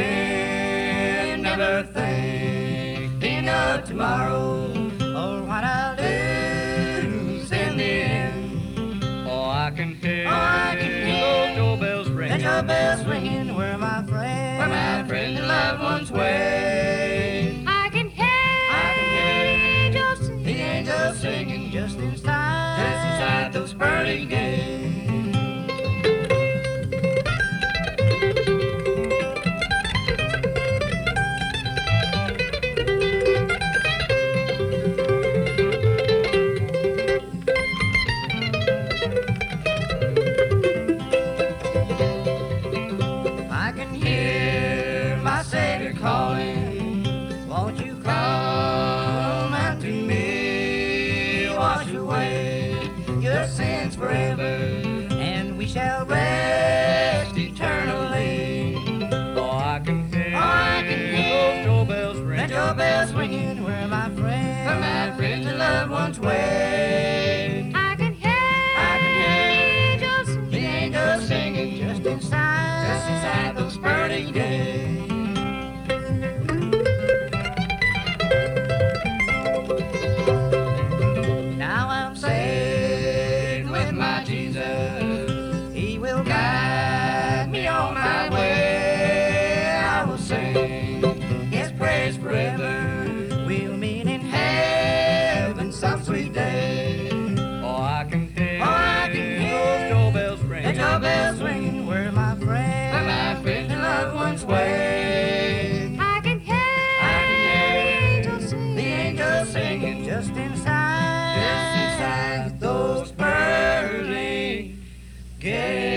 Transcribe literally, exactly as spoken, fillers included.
again, never thinking of tomorrow or what I'll lose in the end. Oh, I can hear, Oh, I can hear those doorbells ringing, the doorbells ringing where my friends, where my friends and loved ones wait. I can hear, I can hear angels sing. the angels singing just inside, just inside those pearly gates. I can hear my Savior calling, won't you come unto me, wash away your sins forever, and we shall rest eternally. Oh, I can hear, Oh, I can hear those doorbells the ringing, doorbells ringing where my friends, where my friends and loved ones wait. I can hear, I can hear angels sing. the angels singing just inside, just inside those pearly gates. Now I'm saved with my Jesus. He will guide me on my way. I will sing His praise forever. We'll meet in heaven some sweet day. Oh, I can hear, Oh, I can hear those doorbells the ringing, doorbells ringing where my friends, where my friends and loved ones wait. I can hear, I can hear angels sing. the angels singing just inside, just inside those pearly gates.